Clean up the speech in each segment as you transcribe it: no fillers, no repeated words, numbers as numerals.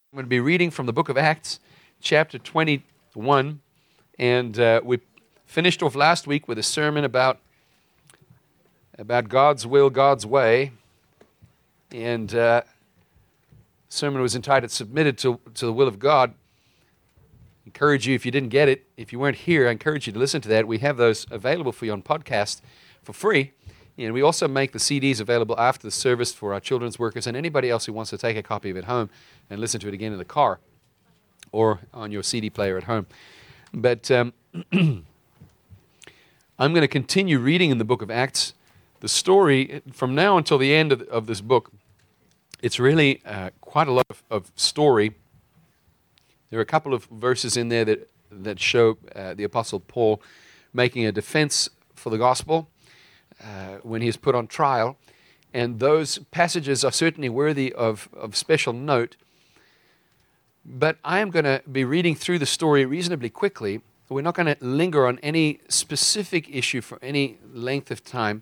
I'm going to be reading from the book of Acts, chapter 21, and we finished off last week with a sermon about God's will, God's way, and the sermon was entitled Submitted to the Will of God. I encourage you, if you didn't get it, if you weren't here, I encourage you to listen to that. We have those available for you on podcast for free, and we also make the CDs available after the service for our children's workers and anybody else who wants to take a copy of it home and listen to it again in the car or on your CD player at home. But I'm going to continue reading in the book of Acts. The story, from now until the end of this book, it's really quite a lot of story. There are a couple of verses in there that show the Apostle Paul making a defense for the gospel when he is put on trial. And those passages are certainly worthy of special note. But I am going to be reading through the story reasonably quickly. We're not going to linger on any specific issue for any length of time.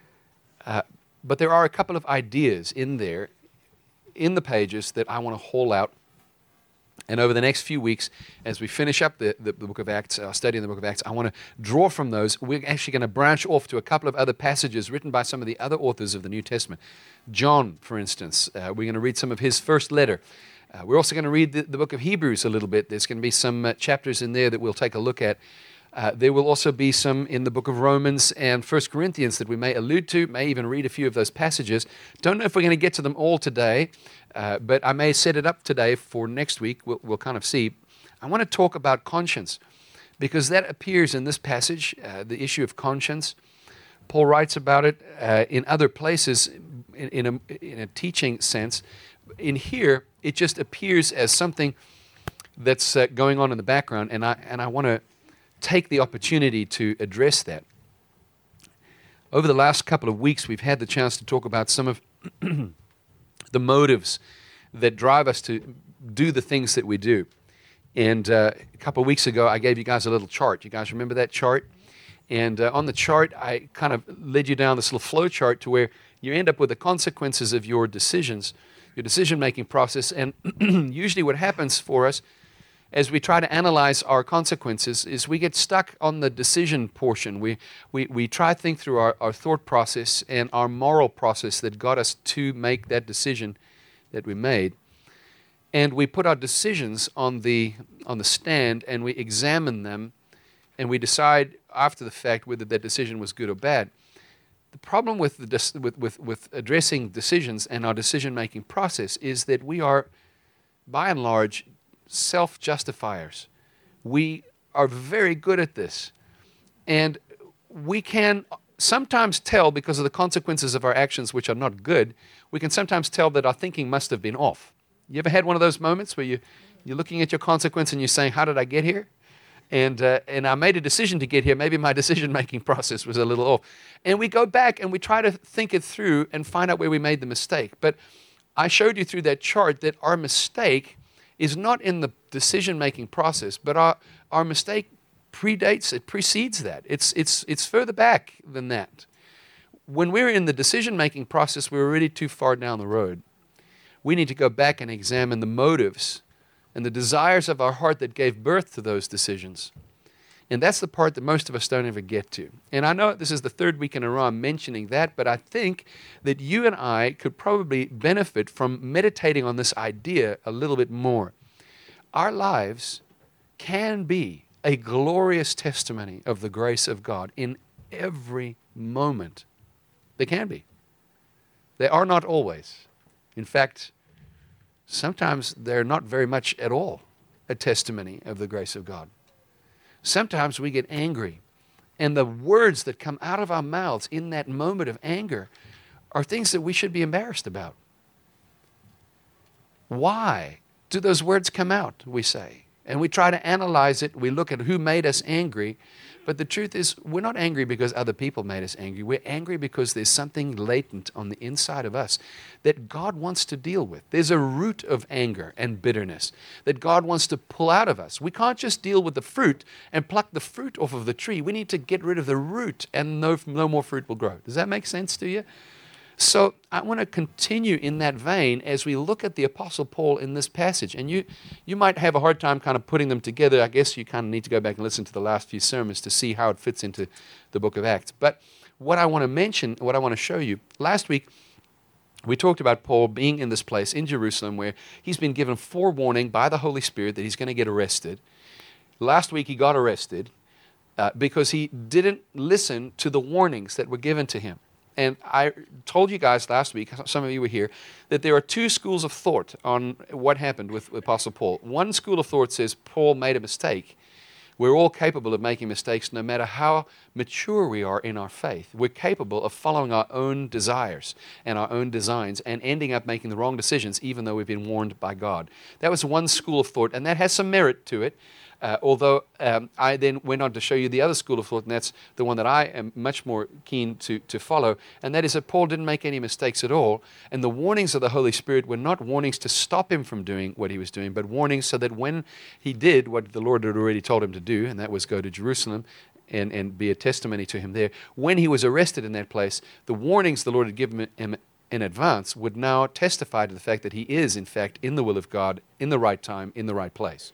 But there are a couple of ideas in there, in the pages, that I want to haul out. And over the next few weeks, as we finish up the book of Acts, our study in the book of Acts, I want to draw from those. We're actually going to branch off to a couple of other passages written by some of the other authors of the New Testament. John, for instance, we're going to read some of his first letter. We're also going to read the book of Hebrews a little bit. There's going to be some chapters in there that we'll take a look at. There will also be some in the book of Romans and 1 Corinthians that we may allude to, may even read a few of those passages. Don't know if we're going to get to them all today, but I may set it up today for next week. We'll kind of see. I want to talk about conscience because that appears in this passage, the issue of conscience. Paul writes about it in other places in a teaching sense. In here, it just appears as something that's going on in the background, and I want to take the opportunity to address that. Over the last couple of weeks, we've had the chance to talk about some of the motives that drive us to do the things that we do. And a couple of weeks ago, I gave you guys a little chart. You guys remember that chart? And on the chart, I kind of led you down this little flow chart to where you end up with the consequences of your decisions, your decision-making process. And usually what happens for us as we try to analyze our consequences is we get stuck on the decision portion. We try to think through our thought process and our moral process that got us to make that decision that we made. And we put our decisions on the stand and we examine them and we decide after the fact whether that decision was good or bad. The problem with with addressing decisions and our decision-making process is that we are, by and large, self-justifiers. We are very good at this. And we can sometimes tell, because of the consequences of our actions, which are not good, we can sometimes tell that our thinking must have been off. You ever had one of those moments where you're looking at your consequence and you're saying, how did I get here? And I made a decision to get here. Maybe my decision-making process was a little off. And we go back and we try to think it through and find out where we made the mistake. But I showed you through that chart that our mistake is not in the decision-making process, but our mistake precedes that. It's further back than that. When we're in the decision-making process, we're already too far down the road. We need to go back and examine the motives and the desires of our heart that gave birth to those decisions. And that's the part that most of us don't ever get to. And I know this is the third week in a row I'm mentioning that, but I think that you and I could probably benefit from meditating on this idea a little bit more. Our lives can be a glorious testimony of the grace of God in every moment. They can be. They are not always. In fact, sometimes they're not very much at all a testimony of the grace of God. Sometimes we get angry, and the words that come out of our mouths in that moment of anger are things that we should be embarrassed about. Why do those words come out, we say? And we try to analyze it. We look at who made us angry. But the truth is, we're not angry because other people made us angry. We're angry because there's something latent on the inside of us that God wants to deal with. There's a root of anger and bitterness that God wants to pull out of us. We can't just deal with the fruit and pluck the fruit off of the tree. We need to get rid of the root, and no more fruit will grow. Does that make sense to you? So I want to continue in that vein as we look at the Apostle Paul in this passage. And you might have a hard time kind of putting them together. I guess you kind of need to go back and listen to the last few sermons to see how it fits into the book of Acts. But what I want to mention, what I want to show you, last week we talked about Paul being in this place in Jerusalem where he's been given forewarning by the Holy Spirit that he's going to get arrested. Last week he got arrested because he didn't listen to the warnings that were given to him. And I told you guys last week, some of you were here, that there are two schools of thought on what happened with Apostle Paul. One school of thought says Paul made a mistake. We're all capable of making mistakes no matter how mature we are in our faith. We're capable of following our own desires and our own designs and ending up making the wrong decisions even though we've been warned by God. That was one school of thought, and that has some merit to it. Although I then went on to show you the other school of thought, and that's the one that I am much more keen to follow, and that is that Paul didn't make any mistakes at all, and the warnings of the Holy Spirit were not warnings to stop him from doing what he was doing, but warnings so that when he did what the Lord had already told him to do, and that was go to Jerusalem and be a testimony to him there, when he was arrested in that place, the warnings the Lord had given him in advance would now testify to the fact that he is, in fact, in the will of God, in the right time, in the right place.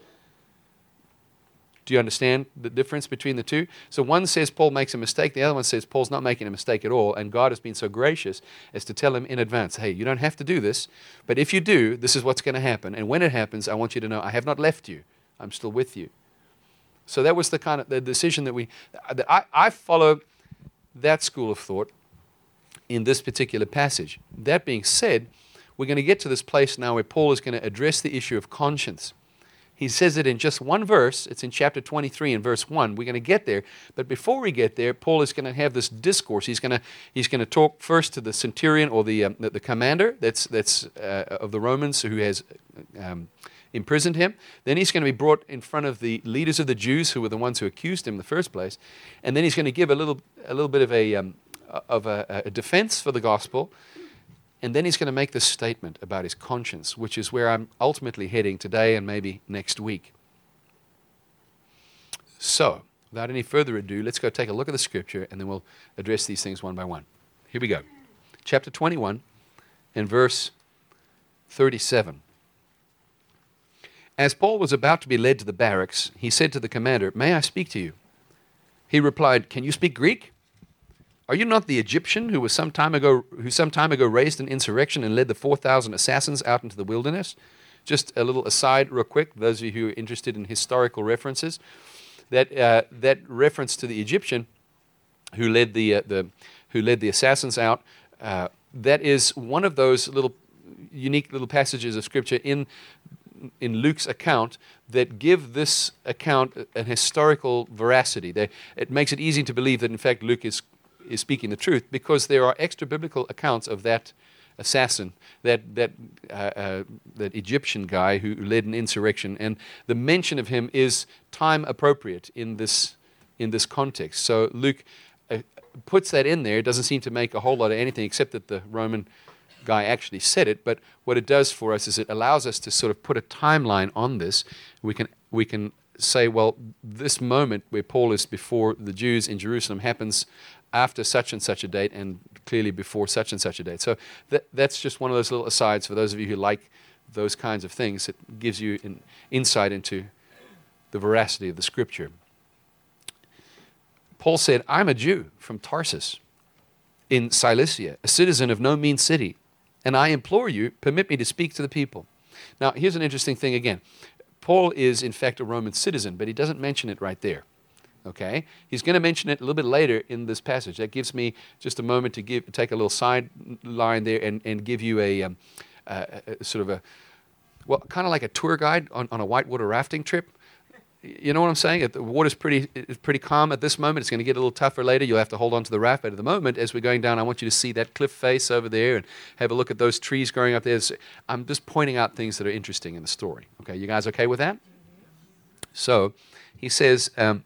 Do you understand the difference between the two? So one says Paul makes a mistake. The other one says Paul's not making a mistake at all. And God has been so gracious as to tell him in advance, hey, you don't have to do this. But if you do, this is what's going to happen. And when it happens, I want you to know I have not left you. I'm still with you. So that was the kind of the decision that I follow that school of thought in this particular passage. That being said, we're going to get to this place now where Paul is going to address the issue of conscience. He says it in just one verse. It's in chapter 23 and verse 1. We're going to get there. But before we get there, Paul is going to have this discourse. He's going to talk first to the centurion or the commander that's of the Romans who has imprisoned him. Then he's going to be brought in front of the leaders of the Jews who were the ones who accused him in the first place. And then he's going to give a little bit of a defense for the gospel. And then he's going to make this statement about his conscience, which is where I'm ultimately heading today and maybe next week. So, without any further ado, let's go take a look at the scripture and then we'll address these things one by one. Here we go. Chapter 21 and verse 37. As Paul was about to be led to the barracks, he said to the commander, "May I speak to you?" He replied, "Can you speak Greek? Are you not the Egyptian who some time ago raised an insurrection and led the 4,000 assassins out into the wilderness?" Just a little aside real quick, those of you who are interested in historical references, that reference to the Egyptian who led the assassins out, that is one of those little unique little passages of scripture in Luke's account that give this account an historical veracity. It makes it easy to believe that in fact Luke is speaking the truth, because there are extra biblical accounts of that assassin, that Egyptian guy who led an insurrection, and the mention of him is time appropriate in this context. So Luke puts that in there. It doesn't seem to make a whole lot of anything except that the Roman guy actually said it, but what it does for us is it allows us to sort of put a timeline on this. We can say, well, this moment where Paul is before the Jews in Jerusalem happens after such and such a date, and clearly before such and such a date. So that's just one of those little asides for those of you who like those kinds of things. It gives you an insight into the veracity of the Scripture. Paul said, "I'm a Jew from Tarsus in Cilicia, a citizen of no mean city, and I implore you, permit me to speak to the people." Now, here's an interesting thing again. Paul is, in fact, a Roman citizen, but he doesn't mention it right there. Okay? He's going to mention it a little bit later in this passage. That gives me just a moment to take a little sideline there and give you a sort of kind of like a tour guide on a whitewater rafting trip. You know what I'm saying? The water's pretty calm at this moment. It's going to get a little tougher later. You'll have to hold on to the raft. But at the moment, as we're going down, I want you to see that cliff face over there and have a look at those trees growing up there. I'm just pointing out things that are interesting in the story. Okay, you guys okay with that? So he says, I'm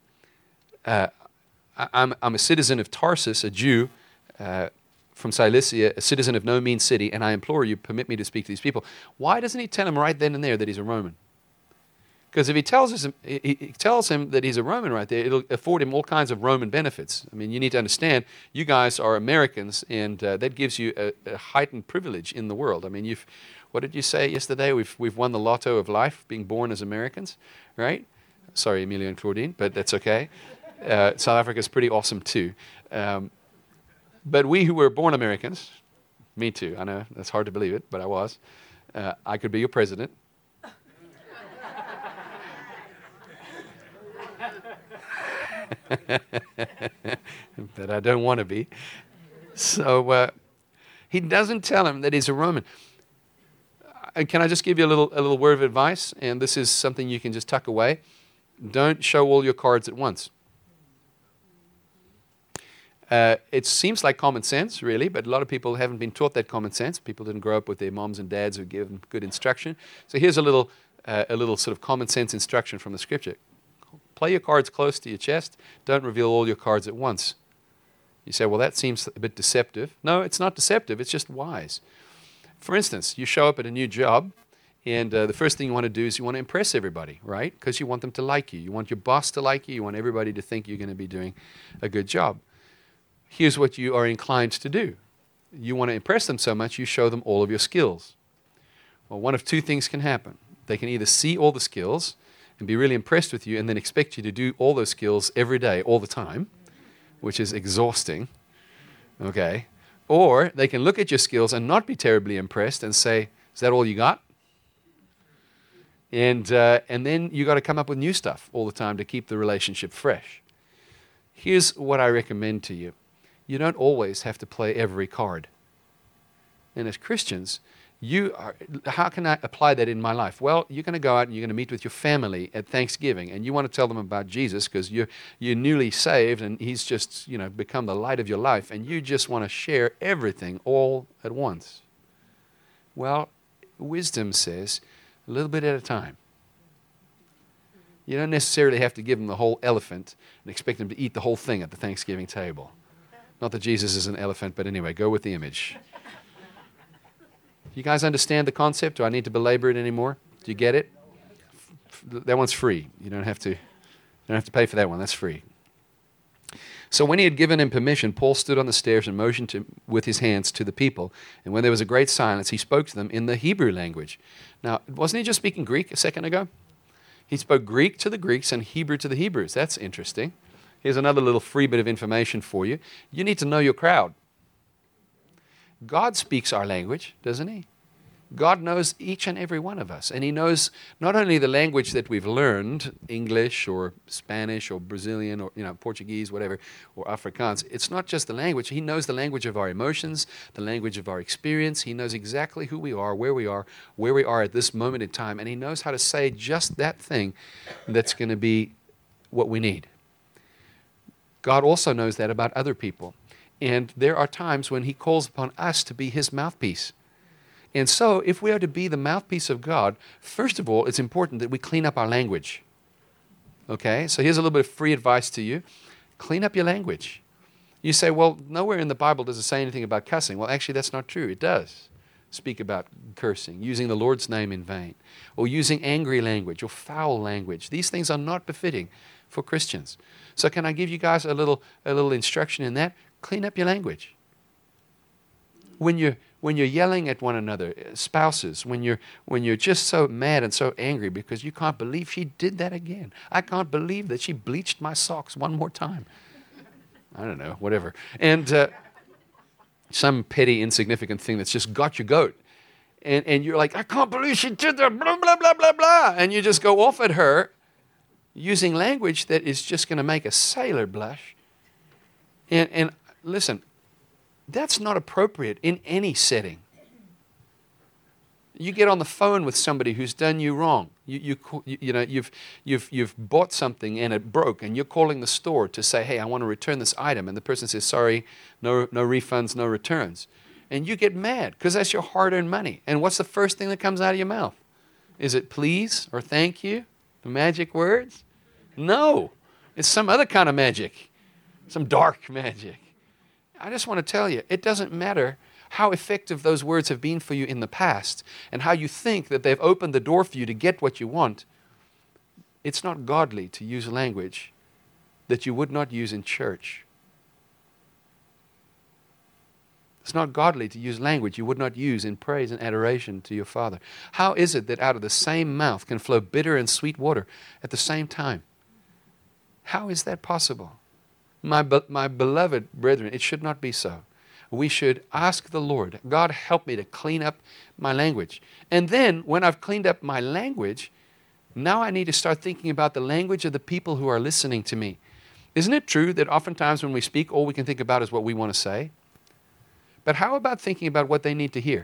a citizen of Tarsus, a Jew from Cilicia, a citizen of no mean city, and I implore you, permit me to speak to these people. Why doesn't he tell him right then and there that he's a Roman? Because if he tells him that he's a Roman right there, it'll afford him all kinds of Roman benefits. I mean, you need to understand, you guys are Americans, and that gives you a heightened privilege in the world. I mean, what did you say yesterday? We've won the lotto of life, being born as Americans, right? Sorry, Emilio and Claudine, but that's okay. South Africa is pretty awesome too. But we who were born Americans, me too, I know, that's hard to believe it, but I was. I could be your president. That I don't want to be. So he doesn't tell him that he's a Roman. Can I just give you a little word of advice? And this is something you can just tuck away. Don't show all your cards at once. It seems like common sense, really, but a lot of people haven't been taught that common sense. People didn't grow up with their moms and dads who give them good instruction. So here's a little sort of common sense instruction from the Scripture. Play your cards close to your chest. Don't reveal all your cards at once. You say, well, that seems a bit deceptive. No, it's not deceptive. It's just wise. For instance, you show up at a new job, and the first thing you want to do is you want to impress everybody, right? Because you want them to like you. You want your boss to like you. You want everybody to think you're going to be doing a good job. Here's what you are inclined to do. You want to impress them so much, you show them all of your skills. Well, one of two things can happen. They can either see all the skills and be really impressed with you and then expect you to do all those skills every day, all the time, which is exhausting, okay? Or they can look at your skills and not be terribly impressed and say, is that all you got? And then you got to come up with new stuff all the time to keep the relationship fresh. Here's what I recommend to you. You don't always have to play every card. And as Christians, how can I apply that in my life? Well, you're going to go out and you're going to meet with your family at Thanksgiving, and you want to tell them about Jesus because you're newly saved and he's just become the light of your life, and you just want to share everything all at once. Well, wisdom says a little bit at a time. You don't necessarily have to give them the whole elephant and expect them to eat the whole thing at the Thanksgiving table. Not that Jesus is an elephant, but anyway, go with the image. You guys understand the concept? Do I need to belabor it anymore? Do you get it? That one's free. You don't have to pay for that one. That's free. So when he had given him permission, Paul stood on the stairs and motioned with his hands to the people. And when there was a great silence, he spoke to them in the Hebrew language. Now, wasn't he just speaking Greek a second ago? He spoke Greek to the Greeks and Hebrew to the Hebrews. That's interesting. Here's another little free bit of information for you. You need to know your crowd. God speaks our language, doesn't he? God knows each and every one of us. And he knows not only the language that we've learned, English or Spanish or Brazilian or Portuguese, whatever, or Afrikaans. It's not just the language. He knows the language of our emotions, the language of our experience. He knows exactly who we are where we are at this moment in time. And he knows how to say just that thing that's going to be what we need. God also knows that about other people. And there are times when he calls upon us to be his mouthpiece. And so, if we are to be the mouthpiece of God, first of all, it's important that we clean up our language. Okay? So here's a little bit of free advice to you. Clean up your language. You say, well, nowhere in the Bible does it say anything about cussing. Well, actually, that's not true. It does speak about cursing, using the Lord's name in vain, or using angry language or foul language. These things are not befitting for Christians. So can I give you guys a little instruction in that? Clean up your language. When you're yelling at one another, spouses, when you're just so mad and so angry because you can't believe she did that again. I can't believe that she bleached my socks one more time. I don't know, whatever. And some petty, insignificant thing that's just got your goat. And you're like, I can't believe she did that, blah, blah, blah, blah, blah. And you just go off at her using language that is just going to make a sailor blush. And listen, that's not appropriate in any setting. You get on the phone with somebody who's done you wrong. You've bought something and it broke, and you're calling the store to say, hey, I want to return this item. And the person says, sorry, no refunds, no returns. And you get mad because that's your hard-earned money. And what's the first thing that comes out of your mouth? Is it please or thank you? The magic words? No. It's some other kind of magic. Some dark magic. I just want to tell you, it doesn't matter how effective those words have been for you in the past and how you think that they've opened the door for you to get what you want. It's not godly to use language that you would not use in church. It's not godly to use language you would not use in praise and adoration to your Father. How is it that out of the same mouth can flow bitter and sweet water at the same time? How is that possible? My beloved brethren, it should not be so. We should ask the Lord, God, help me to clean up my language. And then, when I've cleaned up my language, now I need to start thinking about the language of the people who are listening to me. Isn't it true that oftentimes when we speak, all we can think about is what we want to say? But how about thinking about what they need to hear?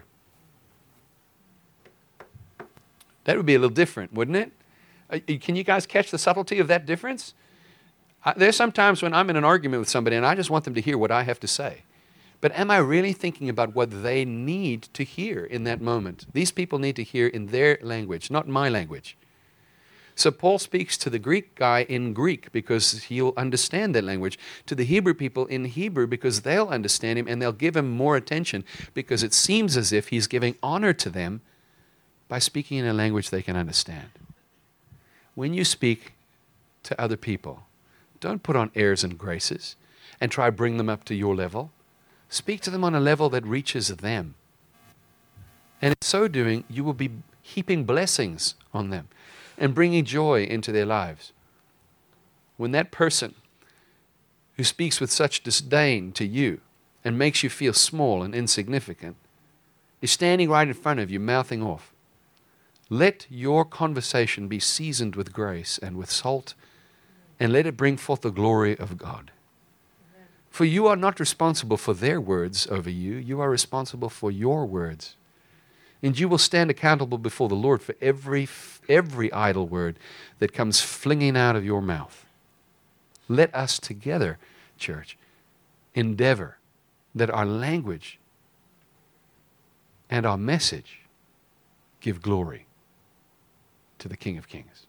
That would be a little different, wouldn't it? Can you guys catch the subtlety of that difference? There's some times when I'm in an argument with somebody and I just want them to hear what I have to say. But am I really thinking about what they need to hear in that moment? These people need to hear in their language, not my language. So Paul speaks to the Greek guy in Greek because he'll understand that language, to the Hebrew people in Hebrew because they'll understand him and they'll give him more attention because it seems as if he's giving honor to them by speaking in a language they can understand. When you speak to other people, don't put on airs and graces and try to bring them up to your level. Speak to them on a level that reaches them. And in so doing, you will be heaping blessings on them and bringing joy into their lives. When that person who speaks with such disdain to you and makes you feel small and insignificant is standing right in front of you, mouthing off, let your conversation be seasoned with grace and with salt, and let it bring forth the glory of God. For you are not responsible for their words over you. You are responsible for your words. And you will stand accountable before the Lord for every idle word that comes flinging out of your mouth. Let us together, church, endeavor that our language and our message give glory to the King of Kings.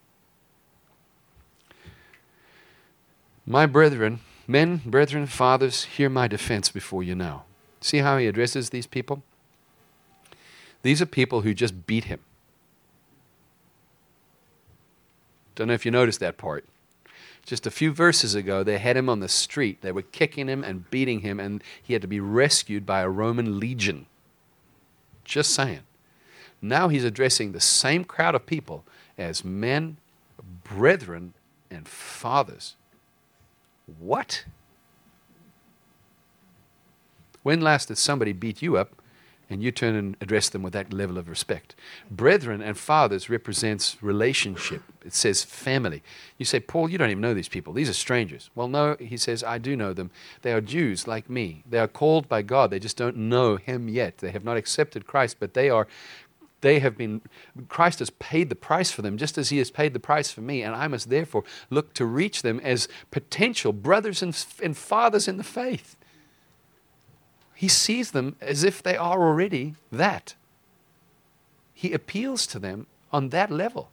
My brethren, men, brethren, fathers, hear my defense before you now. See how he addresses these people? These are people who just beat him. Don't know if you noticed that part. Just a few verses ago, they had him on the street. They were kicking him and beating him, and he had to be rescued by a Roman legion. Just saying. Now he's addressing the same crowd of people as men, brethren, and fathers. What? When last did somebody beat you up and you turn and address them with that level of respect? Brethren and fathers represents relationship. It says family. You say, Paul, you don't even know these people. These are strangers. Well, no, he says, I do know them. They are Jews like me. They are called by God. They just don't know him yet. They have not accepted Christ, but Christ has paid the price for them just as he has paid the price for me, and I must therefore look to reach them as potential brothers and fathers in the faith. He sees them as if they are already that. He appeals to them on that level.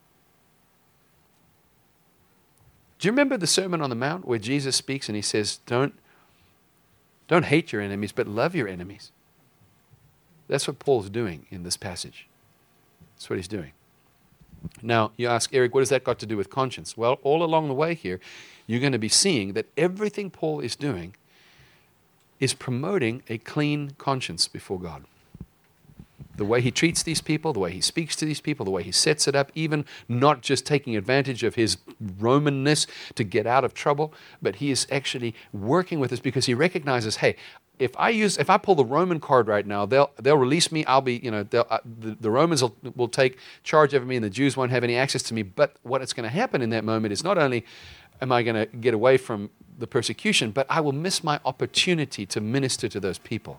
Do you remember the Sermon on the Mount where Jesus speaks and he says, don't hate your enemies, but love your enemies? That's what Paul's doing in this passage. That's what he's doing. Now, you ask, Eric, what has that got to do with conscience? Well, all along the way here, you're going to be seeing that everything Paul is doing is promoting a clean conscience before God. The way he treats these people, the way he speaks to these people, the way he sets it up, even not just taking advantage of his Romanness to get out of trouble, but he is actually working with us because he recognizes, hey, if I pull the Roman card right now, they'll release me. I'll be, the Romans will take charge over me, and the Jews won't have any access to me. But what is going to happen in that moment is not only am I going to get away from the persecution, but I will miss my opportunity to minister to those people.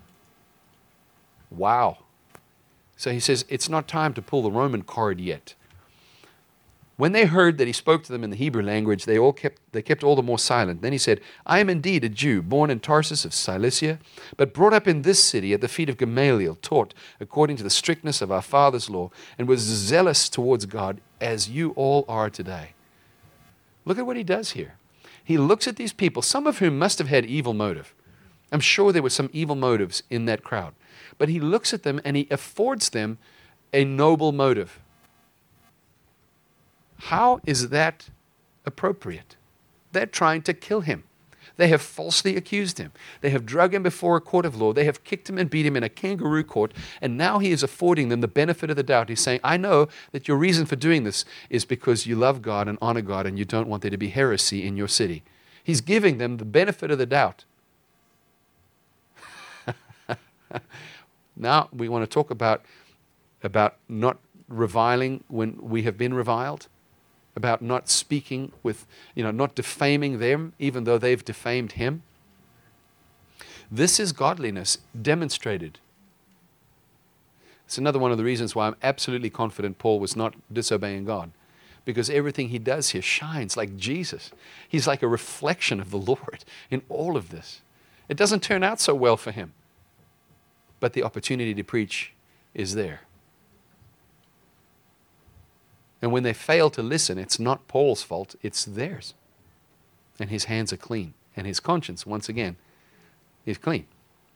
Wow. So he says, it's not time to pull the Roman card yet. When they heard that he spoke to them in the Hebrew language, they kept all the more silent. Then he said, I am indeed a Jew, born in Tarsus of Cilicia, but brought up in this city at the feet of Gamaliel, taught according to the strictness of our father's law, and was zealous towards God, as you all are today. Look at what he does here. He looks at these people, some of whom must have had evil motive. I'm sure there were some evil motives in that crowd. But he looks at them and he affords them a noble motive. How is that appropriate? They're trying to kill him. They have falsely accused him. They have dragged him before a court of law. They have kicked him and beat him in a kangaroo court. And now he is affording them the benefit of the doubt. He's saying, I know that your reason for doing this is because you love God and honor God and you don't want there to be heresy in your city. He's giving them the benefit of the doubt. Now we want to talk about not reviling when we have been reviled, about not speaking with, not defaming them even though they've defamed him. This is godliness demonstrated. It's another one of the reasons why I'm absolutely confident Paul was not disobeying God, because everything he does here shines like Jesus. He's like a reflection of the Lord in all of this. It doesn't turn out so well for him, but the opportunity to preach is there. And when they fail to listen, it's not Paul's fault, it's theirs. And his hands are clean. And his conscience, once again, is clean.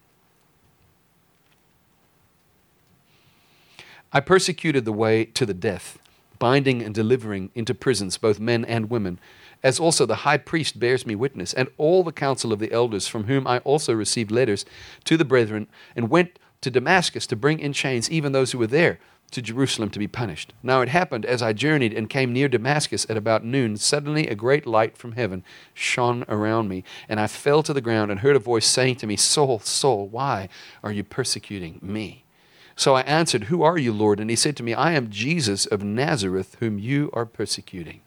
I persecuted the way to the death, binding and delivering into prisons both men and women, as also the high priest bears me witness, and all the council of the elders, from whom I also received letters to the brethren, and went to Damascus to bring in chains even those who were there to Jerusalem to be punished. Now it happened, as I journeyed and came near Damascus at about noon, suddenly a great light from heaven shone around me, and I fell to the ground and heard a voice saying to me, Saul, Saul, why are you persecuting me? So I answered, Who are you, Lord? And he said to me, I am Jesus of Nazareth, whom you are persecuting.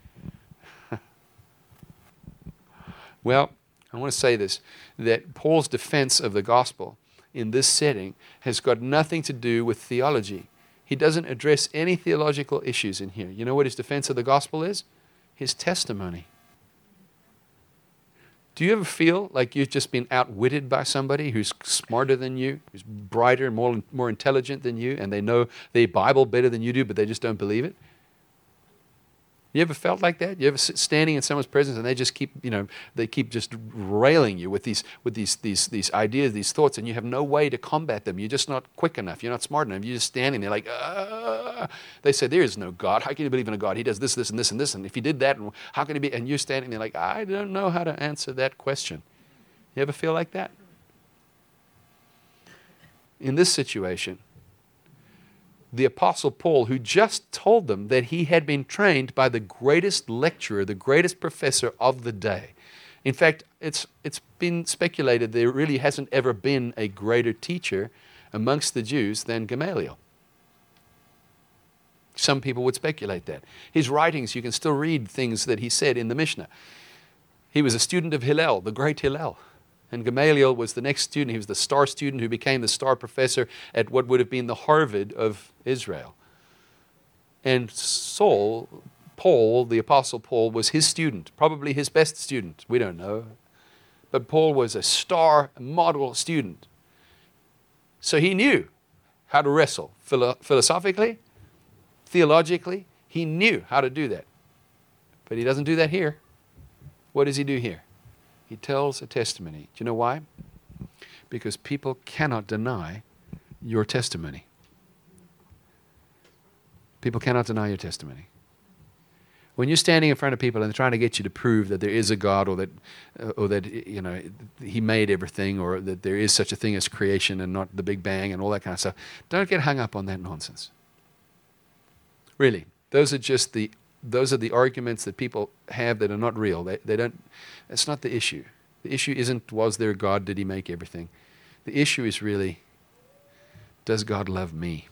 Well, I want to say this, that Paul's defense of the gospel in this setting has got nothing to do with theology. He doesn't address any theological issues in here. You know what his defense of the gospel is? His testimony. Do you ever feel like you've just been outwitted by somebody who's smarter than you, who's brighter, more intelligent than you, and they know the Bible better than you do, but they just don't believe it? You ever felt like that? You ever sit standing in someone's presence and they just keep, they keep just railing you with these ideas, these thoughts, and you have no way to combat them. You're just not quick enough. You're not smart enough. You're just standing there like, They say, there is no God. How can you believe in a God? He does this, this, and this, and this. And if he did that, how can he be? And you're standing there like, I don't know how to answer that question. You ever feel like that? In this situation, the Apostle Paul, who just told them that he had been trained by the greatest lecturer, the greatest professor of the day. In fact, it's been speculated there really hasn't ever been a greater teacher amongst the Jews than Gamaliel. Some people would speculate that. His writings, you can still read things that he said in the Mishnah. He was a student of Hillel, the great Hillel. And Gamaliel was the next student. He was the star student who became the star professor at what would have been the Harvard of Israel. And Paul, the Apostle Paul, was his student, probably his best student. We don't know. But Paul was a star model student. So he knew how to wrestle philosophically, theologically. He knew how to do that. But he doesn't do that here. What does he do here? He tells a testimony. Do you know why? Because people cannot deny your testimony. People cannot deny your testimony. When you're standing in front of people and they're trying to get you to prove that there is a God, or that he made everything, or that there is such a thing as creation and not the Big Bang and all that kind of stuff, don't get hung up on that nonsense. Really, those are the arguments that people have that are not real. They don't. That's not the issue. The issue isn't, was there a God? Did he make everything? The issue is really, does God love me?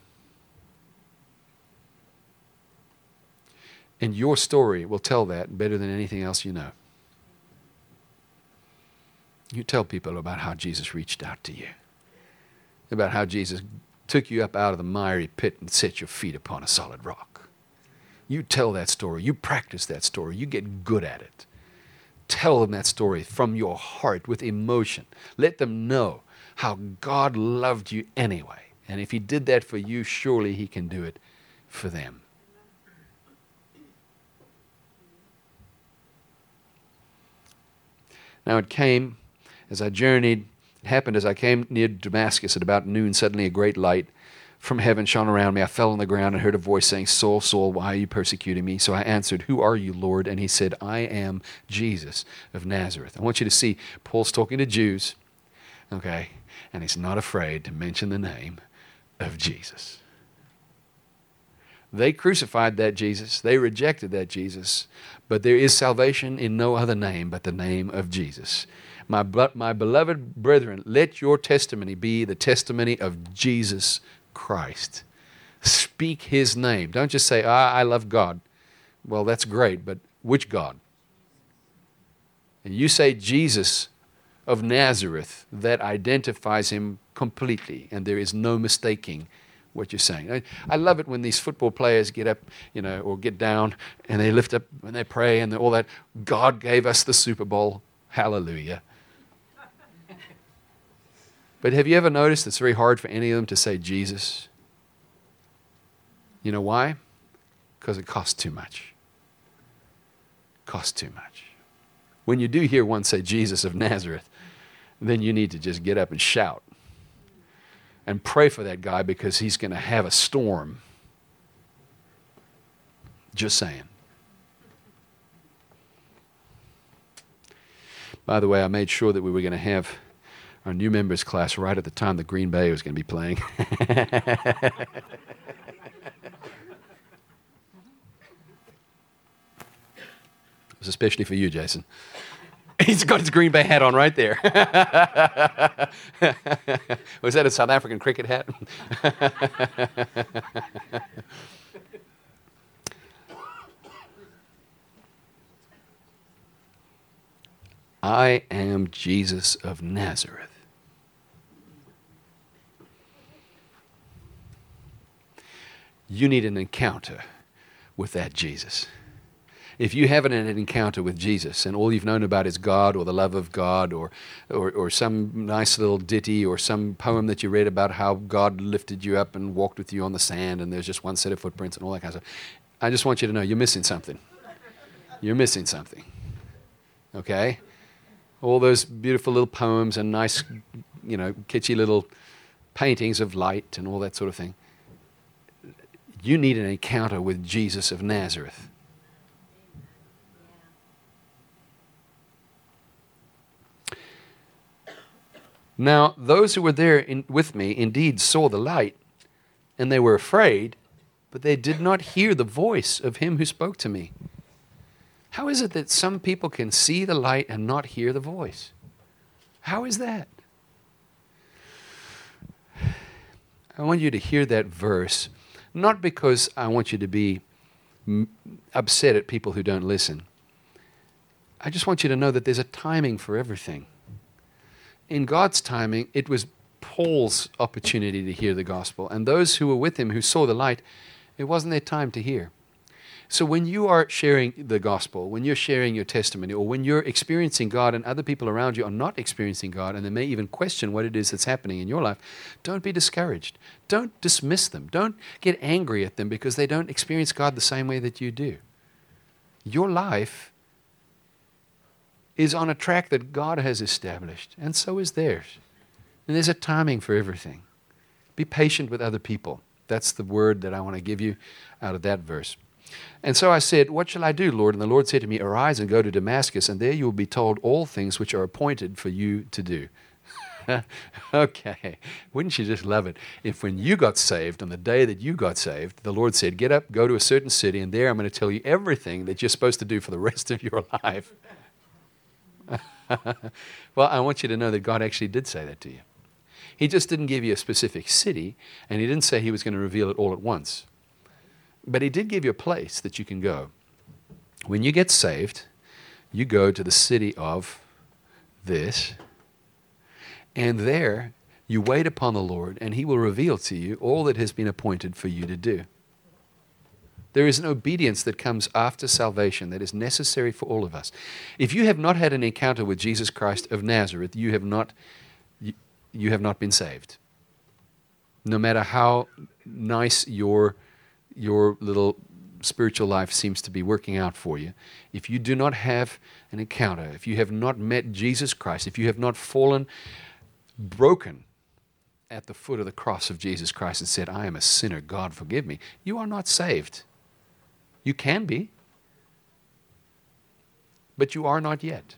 And your story will tell that better than anything else you know. You tell people about how Jesus reached out to you, about how Jesus took you up out of the miry pit and set your feet upon a solid rock. You tell that story. You practice that story. You get good at it. Tell them that story from your heart with emotion. Let them know how God loved you anyway. And if he did that for you, surely he can do it for them. Now it came as I journeyed. It happened as I came near Damascus at about noon, suddenly a great light from heaven shone around me. I fell on the ground and heard a voice saying, Saul, Saul, why are you persecuting me? So I answered, who are you, Lord? And he said, I am Jesus of Nazareth. I want you to see Paul's talking to Jews, okay, and he's not afraid to mention the name of Jesus. They crucified that Jesus. They rejected that Jesus. But there is salvation in no other name but the name of Jesus. My beloved brethren, let your testimony be the testimony of Jesus Christ. Speak his name. Don't just say, I love God. Well, that's great, but which God? And you say Jesus of Nazareth, that identifies him completely, and there is no mistaking what you're saying. I love it when these football players get up, or get down, and they lift up and they pray and all that. God gave us the Super Bowl. Hallelujah. But have you ever noticed it's very hard for any of them to say Jesus? You know why? Because it costs too much. Costs too much. When you do hear one say Jesus of Nazareth, then you need to just get up and shout and pray for that guy, because he's going to have a storm. Just saying. By the way, I made sure that we were going to have our new members class right at the time that Green Bay was going to be playing. It was especially for you, Jason. He's got his Green Bay hat on right there. Was that a South African cricket hat? I am Jesus of Nazareth. You need an encounter with that Jesus. If you haven't had an encounter with Jesus and all you've known about is God or the love of God or some nice little ditty or some poem that you read about how God lifted you up and walked with you on the sand and there's just one set of footprints and all that kind of stuff, I just want you to know you're missing something. You're missing something. Okay? All those beautiful little poems and nice, kitschy little paintings of light and all that sort of thing. You need an encounter with Jesus of Nazareth. Now, those who were there with me indeed saw the light, and they were afraid, but they did not hear the voice of him who spoke to me. How is it that some people can see the light and not hear the voice? How is that? I want you to hear that verse, not because I want you to be upset at people who don't listen. I just want you to know that there's a timing for everything. In God's timing, it was Paul's opportunity to hear the gospel. And those who were with him, who saw the light, it wasn't their time to hear. So when you are sharing the gospel, when you're sharing your testimony, or when you're experiencing God and other people around you are not experiencing God, and they may even question what it is that's happening in your life, don't be discouraged. Don't dismiss them. Don't get angry at them because they don't experience God the same way that you do. Your life is on a track that God has established, and so is theirs. And there's a timing for everything. Be patient with other people. That's the word that I want to give you out of that verse. And so I said, what shall I do, Lord? And the Lord said to me, arise and go to Damascus, and there you will be told all things which are appointed for you to do. Okay. Wouldn't you just love it if when you got saved, on the day that you got saved, the Lord said, get up, go to a certain city, and there I'm going to tell you everything that you're supposed to do for the rest of your life. Well, I want you to know that God actually did say that to you. He just didn't give you a specific city, and he didn't say he was going to reveal it all at once. But he did give you a place that you can go. When you get saved, you go to the city of this, and there you wait upon the Lord, and he will reveal to you all that has been appointed for you to do. There is an obedience that comes after salvation that is necessary for all of us. If you have not had an encounter with Jesus Christ of Nazareth, you have not been saved. No matter how nice your little spiritual life seems to be working out for you, if you do not have an encounter, if you have not met Jesus Christ, if you have not fallen broken at the foot of the cross of Jesus Christ and said, I am a sinner, God forgive me, you are not saved. You can be, but you are not yet.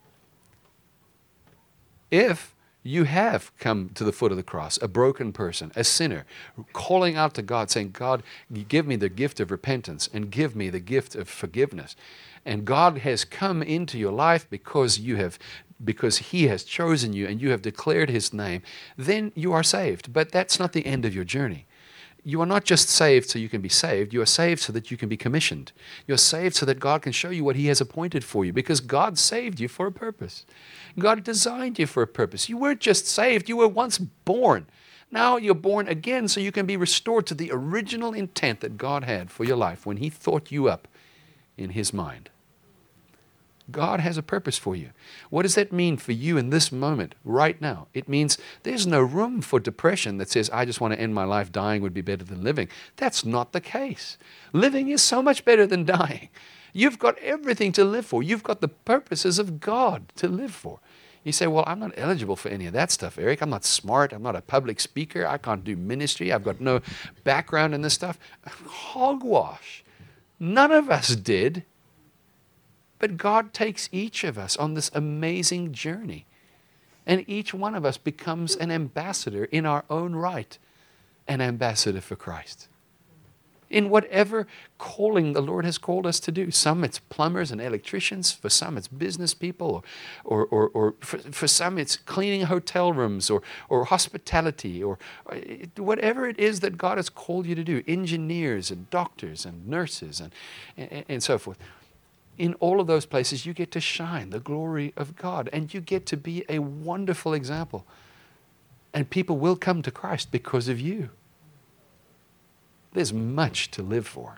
If you have come to the foot of the cross, a broken person, a sinner, calling out to God, saying, God, give me the gift of repentance and give me the gift of forgiveness. And God has come into your life because He has chosen you and you have declared His name, then you are saved. But that's not the end of your journey. You are not just saved so you can be saved. You are saved so that you can be commissioned. You're saved so that God can show you what He has appointed for you, because God saved you for a purpose. God designed you for a purpose. You weren't just saved, you were once born. Now you're born again so you can be restored to the original intent that God had for your life when He thought you up in His mind. God has a purpose for you. What does that mean for you in this moment, right now? It means there's no room for depression that says, I just want to end my life, dying would be better than living. That's not the case. Living is so much better than dying. You've got everything to live for. You've got the purposes of God to live for. You say, well, I'm not eligible for any of that stuff, Eric. I'm not smart. I'm not a public speaker. I can't do ministry. I've got no background in this stuff. Hogwash. None of us did. But God takes each of us on this amazing journey. And each one of us becomes an ambassador in our own right, an ambassador for Christ. In whatever calling the Lord has called us to do. Some it's plumbers and electricians. For some it's business people. Or for some it's cleaning hotel rooms or hospitality or whatever it is that God has called you to do. Engineers and doctors and nurses and so forth. In all of those places, you get to shine the glory of God, and you get to be a wonderful example. And people will come to Christ because of you. There's much to live for.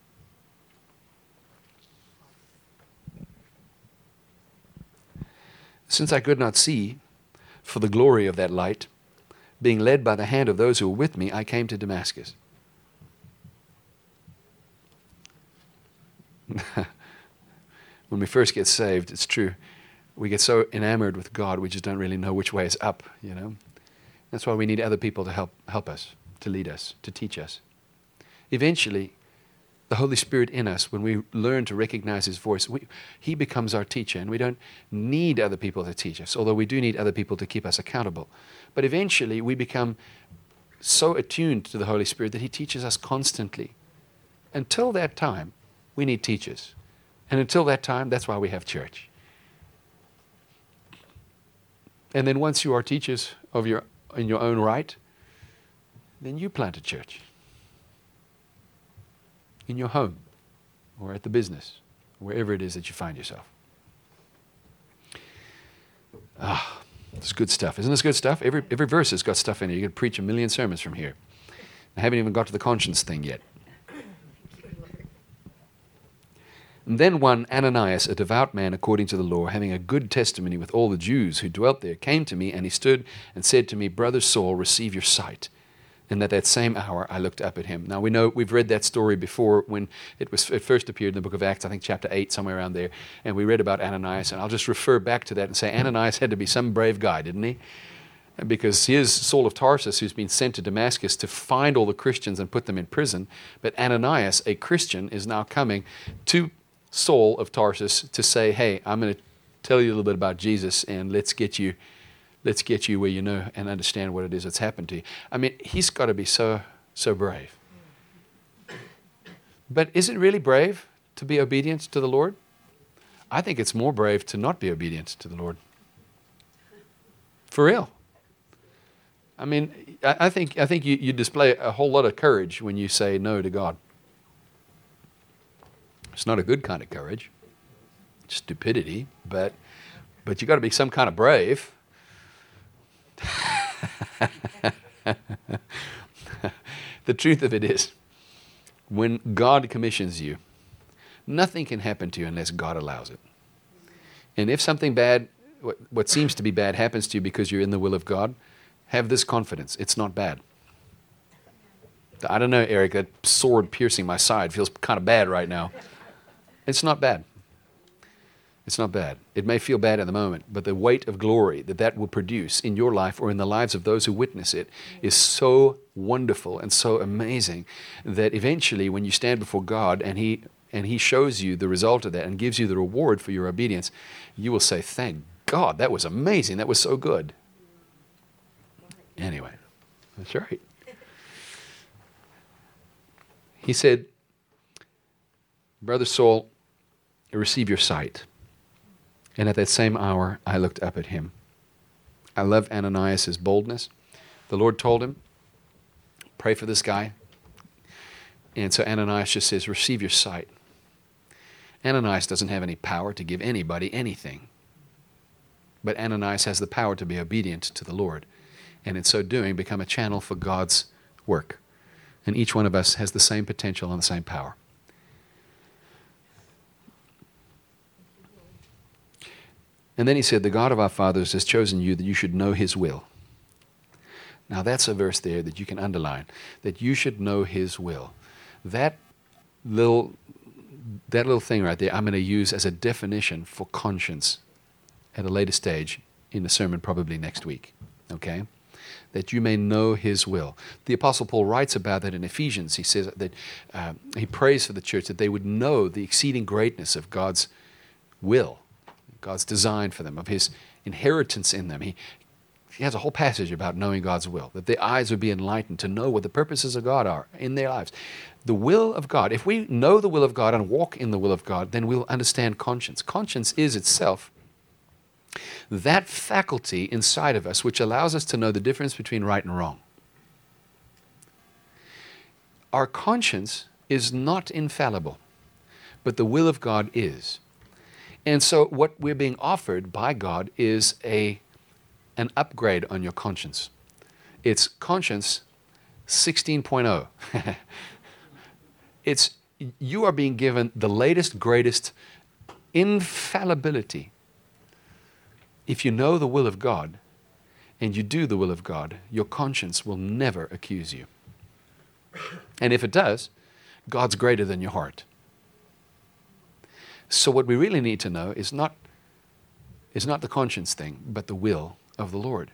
Since I could not see for the glory of that light, being led by the hand of those who were with me, I came to Damascus. When we first get saved, it's true, we get so enamored with God, we just don't really know which way is up, you know. That's why we need other people to help us, to lead us, to teach us. Eventually, the Holy Spirit in us, when we learn to recognize His voice, He becomes our teacher, and we don't need other people to teach us, although we do need other people to keep us accountable. But eventually, we become so attuned to the Holy Spirit that He teaches us constantly. Until that time, we need teachers. And until that time, that's why we have church. And then once you are teachers in your own right, then you plant a church. In your home, or at the business, wherever it is that you find yourself. It's good stuff. Isn't this good stuff? Every verse has got stuff in it. You could preach a million sermons from here. I haven't even got to the conscience thing yet. And then one, Ananias, a devout man according to the law, having a good testimony with all the Jews who dwelt there, came to me, and he stood and said to me, Brother Saul, receive your sight. And at that same hour I looked up at him. Now we know, we've read that story before when it first appeared in the book of Acts, I think chapter 8, somewhere around there. And we read about Ananias, and I'll just refer back to that and say Ananias had to be some brave guy, didn't he? Because here's Saul of Tarsus, who's been sent to Damascus to find all the Christians and put them in prison. But Ananias, a Christian, is now coming to Saul of Tarsus to say, hey, I'm going to tell you a little bit about Jesus, and let's get you where you know and understand what it is that's happened to you. I mean, he's got to be so brave. But is it really brave to be obedient to the Lord? I think it's more brave to not be obedient to the Lord. For real. I mean, I think you display a whole lot of courage when you say no to God. It's not a good kind of courage. It's stupidity, but you got to be some kind of brave. The truth of it is, when God commissions you, nothing can happen to you unless God allows it. And if something bad, what seems to be bad, happens to you because you're in the will of God, have this confidence: it's not bad. I don't know, Eric, that sword piercing my side feels kind of bad right now. It's not bad. It's not bad. It may feel bad at the moment, but the weight of glory that will produce in your life or in the lives of those who witness it is so wonderful and so amazing that eventually when you stand before God and He shows you the result of that and gives you the reward for your obedience, you will say, thank God, that was amazing. That was so good. Anyway, that's right. He said, Brother Saul, receive your sight. And at that same hour, I looked up at him. I love Ananias' boldness. The Lord told him, pray for this guy. And so Ananias just says, receive your sight. Ananias doesn't have any power to give anybody anything. But Ananias has the power to be obedient to the Lord. And in so doing, become a channel for God's work. And each one of us has the same potential and the same power. And then he said, the God of our fathers has chosen you that you should know His will. Now that's a verse there that you can underline, that you should know His will. That little thing right there I'm going to use as a definition for conscience at a later stage in the sermon, probably next week. Okay? That you may know His will. The Apostle Paul writes about that in Ephesians. He says that he prays for the church that they would know the exceeding greatness of God's will, God's design for them, of His inheritance in them. He has a whole passage about knowing God's will, that their eyes would be enlightened to know what the purposes of God are in their lives. The will of God, if we know the will of God and walk in the will of God, then we'll understand conscience. Conscience is itself that faculty inside of us which allows us to know the difference between right and wrong. Our conscience is not infallible, but the will of God is. And so what we're being offered by God is an upgrade on your conscience. It's conscience 16.0. You are being given the latest, greatest infallibility. If you know the will of God and you do the will of God, your conscience will never accuse you. And if it does, God's greater than your heart. So what we really need to know is not the conscience thing, but the will of the Lord.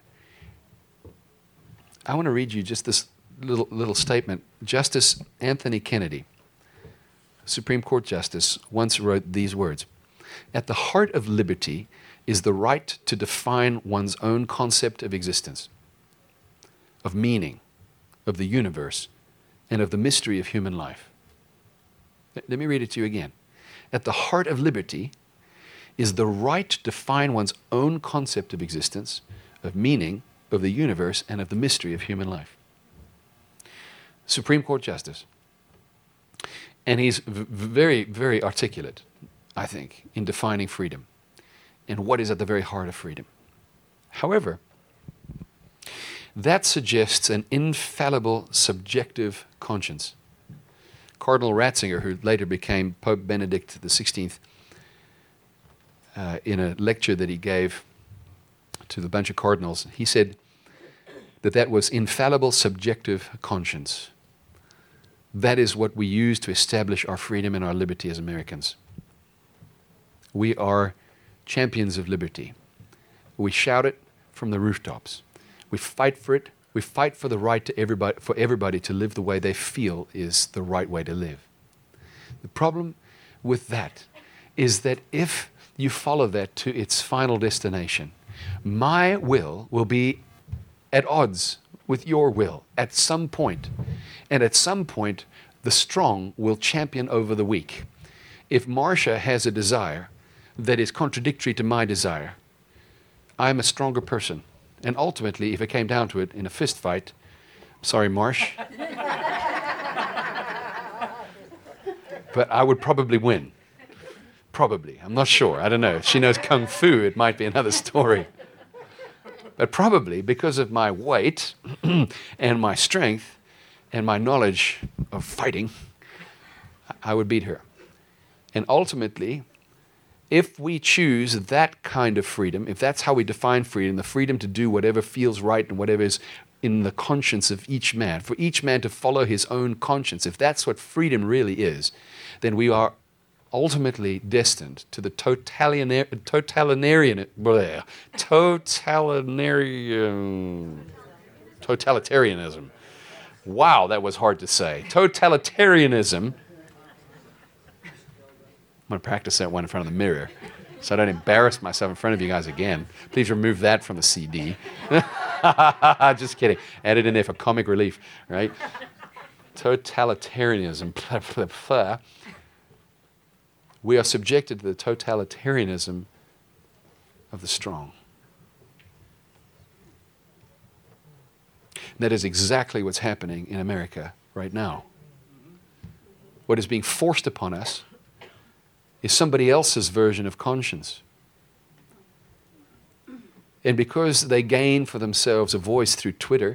I want to read you just this little statement. Justice Anthony Kennedy, Supreme Court Justice, once wrote these words: "At the heart of liberty is the right to define one's own concept of existence, of meaning, of the universe, and of the mystery of human life." Let me read it to you again. At the heart of liberty is the right to define one's own concept of existence, of meaning, of the universe, and of the mystery of human life. Supreme Court Justice. And he's very, very articulate, I think, in defining freedom and what is at the very heart of freedom. However, that suggests an infallible subjective conscience. Cardinal Ratzinger, who later became Pope Benedict XVI, in a lecture that he gave to the bunch of cardinals, he said that was infallible subjective conscience. That is what we use to establish our freedom and our liberty as Americans. We are champions of liberty. We shout it from the rooftops. We fight for it. We fight for the right to everybody to live the way they feel is the right way to live. The problem with that is that if you follow that to its final destination, my will be at odds with your will at some point. And at some point, the strong will champion over the weak. If Marcia has a desire that is contradictory to my desire, I'm a stronger person. And ultimately, if it came down to it in a fist fight, sorry, Marsh, but I would probably win. Probably. I'm not sure. I don't know. If she knows Kung Fu, it might be another story. But probably because of my weight and my strength and my knowledge of fighting, I would beat her. And ultimately, if we choose that kind of freedom, if that's how we define freedom, the freedom to do whatever feels right and whatever is in the conscience of each man, for each man to follow his own conscience, if that's what freedom really is, then we are ultimately destined to the totalitarianism. Wow, that was hard to say. Totalitarianism. I'm going to practice that one in front of the mirror so I don't embarrass myself in front of you guys again. Please remove that from the CD. Just kidding. Add it in there for comic relief, right? Totalitarianism. We are subjected to the totalitarianism of the strong. And that is exactly what's happening in America right now. What is being forced upon us is somebody else's version of conscience. And because they gain for themselves a voice through Twitter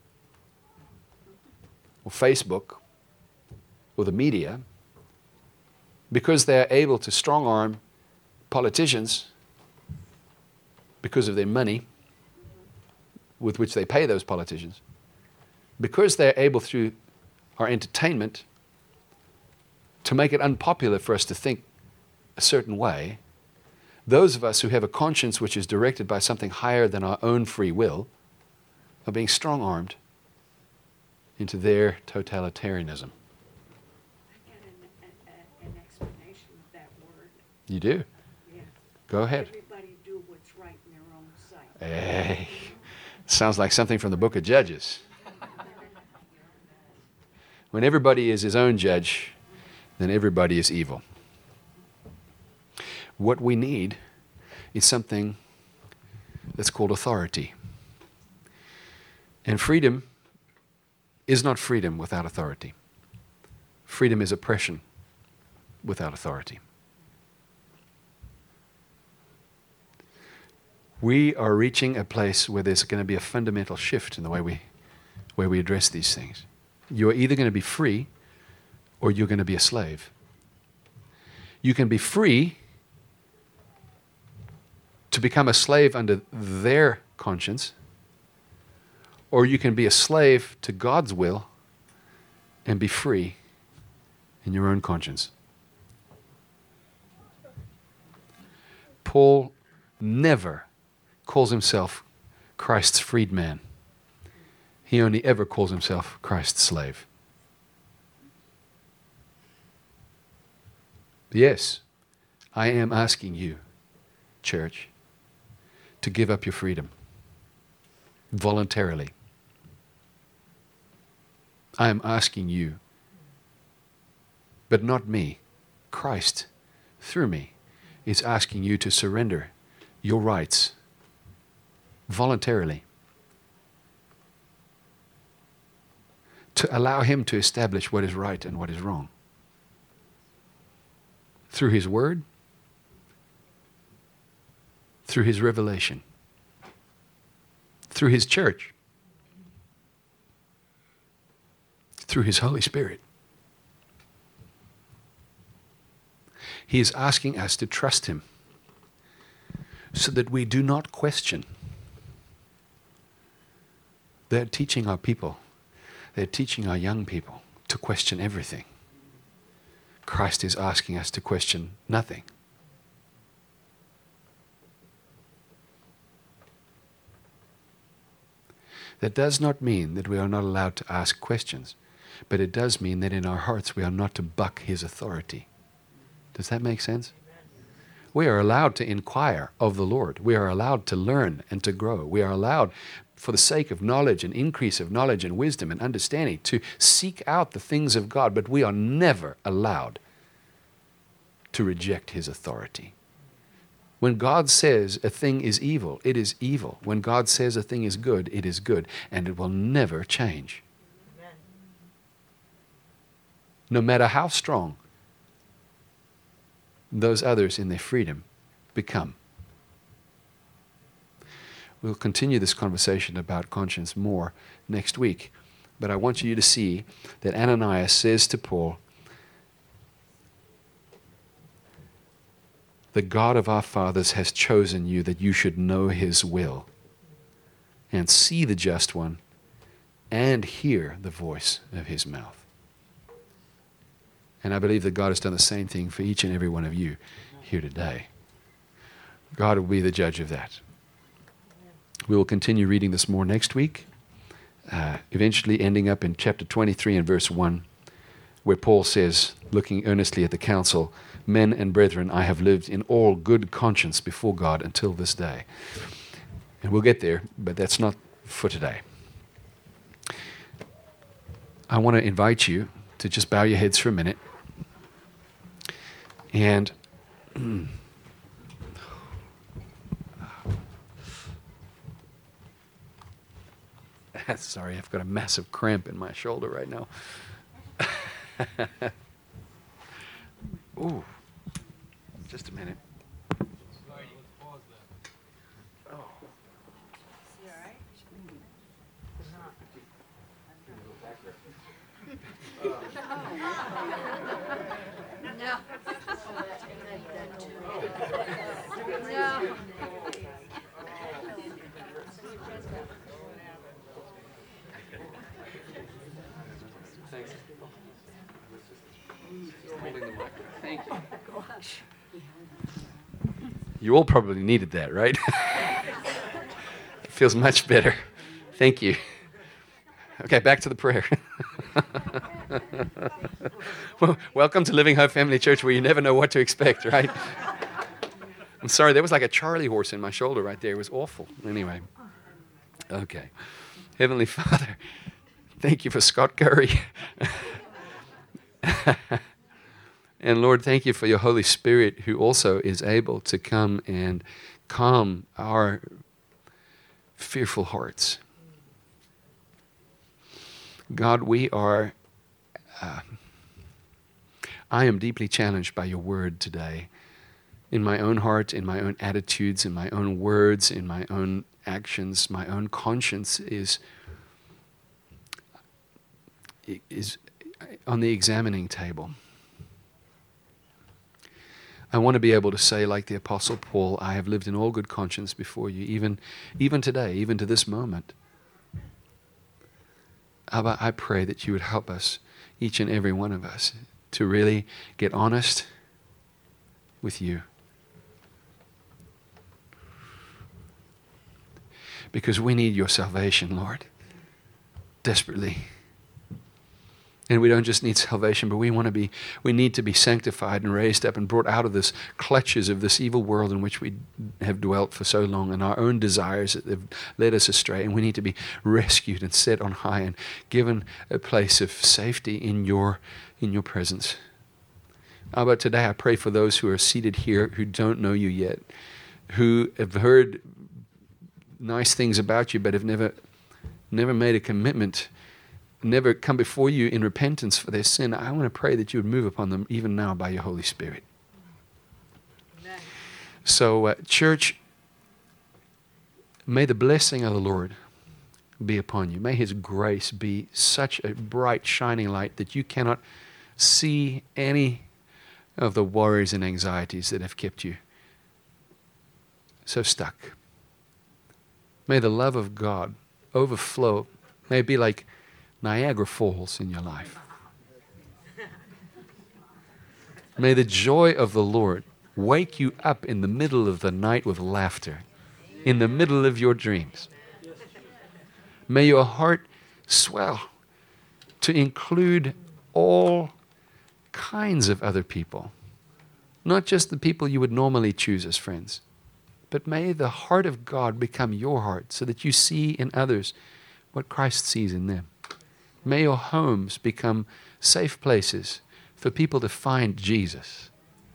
or Facebook or the media, because they are able to strong-arm politicians because of their money with which they pay those politicians, because they're able through our entertainment to make it unpopular for us to think a certain way, those of us who have a conscience which is directed by something higher than our own free will are being strong-armed into their totalitarianism. An explanation of that word. You do? Yeah. Go ahead. Everybody do what's right in their own sight. Hey, sounds like something from the book of Judges. When everybody is his own judge, then everybody is evil. What we need is something that's called authority. And freedom is not freedom without authority. Freedom is oppression without authority. We are reaching a place where there's going to be a fundamental shift in the way we address these things. You're either going to be free or you're going to be a slave. You can be free to become a slave under their conscience, or you can be a slave to God's will and be free in your own conscience. Paul never calls himself Christ's freedman. He only ever calls himself Christ's slave. Yes, I am asking you, church, to give up your freedom voluntarily. I am asking you, but not me, Christ, through me, is asking you to surrender your rights voluntarily, to allow Him to establish what is right and what is wrong through His Word, through His revelation, through His church, through His Holy Spirit. He is asking us to trust Him so that we do not question. They're teaching our people, they're teaching our young people to question everything. Christ is asking us to question nothing. That does not mean that we are not allowed to ask questions, but it does mean that in our hearts we are not to buck His authority. Does that make sense? We are allowed to inquire of the Lord. We are allowed to learn and to grow. We are allowed, for the sake of knowledge and increase of knowledge and wisdom and understanding, to seek out the things of God, but we are never allowed to reject His authority. When God says a thing is evil, it is evil. When God says a thing is good, it is good, and it will never change. Amen. No matter how strong those others in their freedom become. We'll continue this conversation about conscience more next week, but I want you to see that Ananias says to Paul, "The God of our fathers has chosen you that you should know His will and see the just one and hear the voice of His mouth." And I believe that God has done the same thing for each and every one of you here today. God will be the judge of that. We will continue reading this more next week, eventually ending up in chapter 23 and verse 1, where Paul says, looking earnestly at the council, "Men and brethren, I have lived in all good conscience before God until this day." And we'll get there, but that's not for today. I want to invite you to just bow your heads for a minute. And sorry, I've got a massive cramp in my shoulder right now. Ooh, just a minute. Thank you. You all probably needed that, right? It feels much better. Thank you. Okay, back to the prayer. Well, welcome to Living Hope Family Church, where you never know what to expect, right? I'm sorry, there was like a Charlie horse in my shoulder right there. It was awful. Anyway. Okay. Heavenly Father, thank you for Scott Curry. And Lord, thank you for your Holy Spirit, who also is able to come and calm our fearful hearts. God, I am deeply challenged by your word today. In my own heart, in my own attitudes, in my own words, in my own actions, my own conscience is on the examining table. I want to be able to say, like the Apostle Paul, I have lived in all good conscience before you, even today, even to this moment. Abba, I pray that you would help us, each and every one of us, to really get honest with you. Because we need your salvation, Lord, desperately. And we don't just need salvation, but we need to be sanctified and raised up and brought out of this clutches of this evil world in which we have dwelt for so long, and our own desires that have led us astray. And we need to be rescued and set on high and given a place of safety in your presence. But today I pray for those who are seated here who don't know you yet, who have heard nice things about you but have never made a commitment, never come before you in repentance for their sin. I want to pray that you would move upon them even now by your Holy Spirit. Amen. So, church, may the blessing of the Lord be upon you. May his grace be such a bright, shining light that you cannot see any of the worries and anxieties that have kept you so stuck. May the love of God overflow. May it be like Niagara Falls in your life. May the joy of the Lord wake you up in the middle of the night with laughter, in the middle of your dreams. May your heart swell to include all kinds of other people, not just the people you would normally choose as friends, but may the heart of God become your heart so that you see in others what Christ sees in them. May your homes become safe places for people to find Jesus.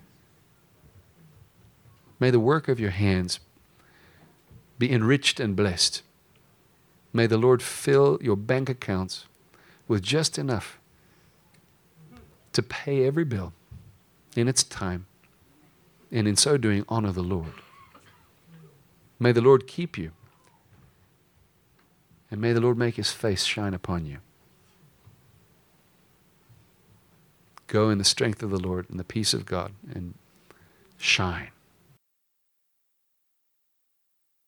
May the work of your hands be enriched and blessed. May the Lord fill your bank accounts with just enough to pay every bill in its time, and in so doing, honor the Lord. May the Lord keep you, and may the Lord make his face shine upon you. Go in the strength of the Lord and the peace of God and shine.